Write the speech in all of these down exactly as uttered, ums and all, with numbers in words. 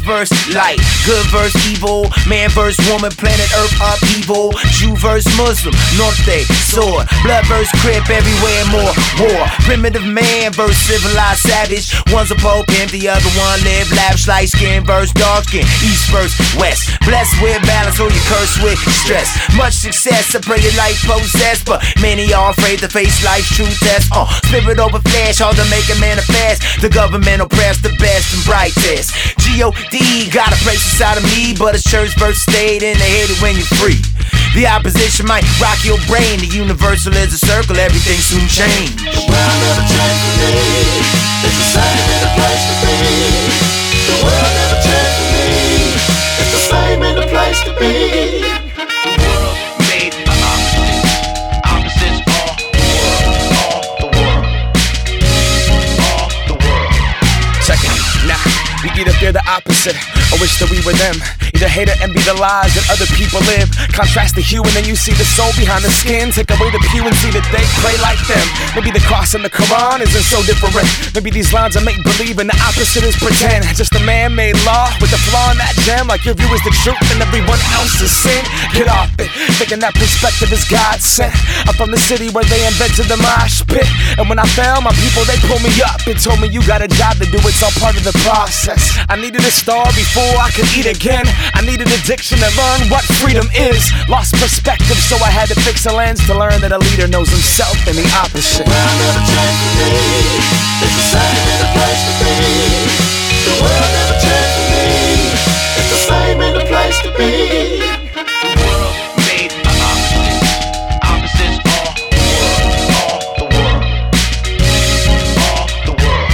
verse light, good verse evil, man verse woman, planet earth upheaval, Jew verse Muslim, norte, sword, blood verse crip, everywhere more war, primitive man verse civilized savage, one's a pope pimp, the other one live lavish, light skin verse dark skin, east verse west, blessed with balance or you curse with stress, much success, I pray your life possessed, but many are afraid to face life's true test, uh, spirit over flesh, hard to make a manifest, the government oppress the best and brightest, G O D got a place inside of me, but it's church verse state and they hate it when you're free. The opposition might rock your brain, the universal is a circle, everything soon change. The world never changed for me, it's the same in the place to be. The world never changed for me, it's the same in the place to be. The world made of opposites, opposites all the world, all the world, all the world. Second, nah, we either fear the opposite or wish that we were them. Either hate or envy the lies that other people live. Contrast the hue and then you see the soul behind the skin. Take away the pew and see that they pray like them. Maybe the cross and the Quran isn't so different. Maybe these lines are make believe and the opposite is pretend. Just a man-made law with a flaw in that gem. Like your view is the truth and everyone else is sin. Get off it, thinking that perspective is God sent. I'm from the city where they invented the mosh pit. And when I fell, my people, they pulled me up and told me you got a job to do, it's all part of the process. I needed a star before I could eat again. I needed addiction to learn what freedom is. Lost perspective, so I had to fix a lens to learn that a leader knows himself and the opposite. The world never changed for me, it's the same in the place to be. The world never changed for me, it's the same in the place to be. The world made of opposites, opposites all the world, all the world, all the world,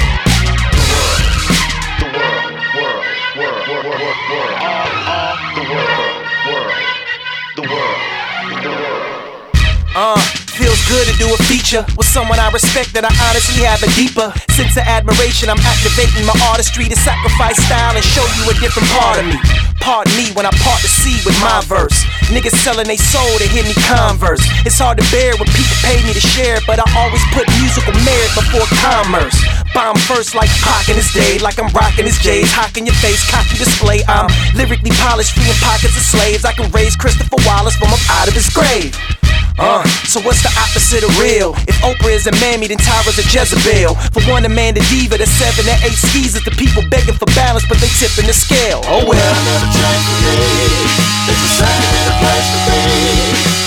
the world, the world, world, world, world, world, world, all, all the world, world, the world, the world. Uh, feels good to do a feature with someone I respect that I honestly have a deeper sense of admiration. I'm activating my artistry to sacrifice style and show you a different part of me. Pardon me when I part the sea with my verse. Niggas selling they soul to hear me converse. It's hard to bear when people pay me to share, but I always put musical merit before commerce. Bomb first like Pac in his day, like I'm rocking his J's, hawking your face, cocky display. I'm lyrically polished, freeing pockets of slaves. I can raise Christopher Wallace from up out of his grave. Uh, so what's the opposite of real? If Oprah is a mammy, then Tyra's a Jezebel. For one, a man, the diva, the seven, the eight skis is the people begging for balance, but they tipping the scale. Oh well. The world never changed for me, it's the same in the place to be.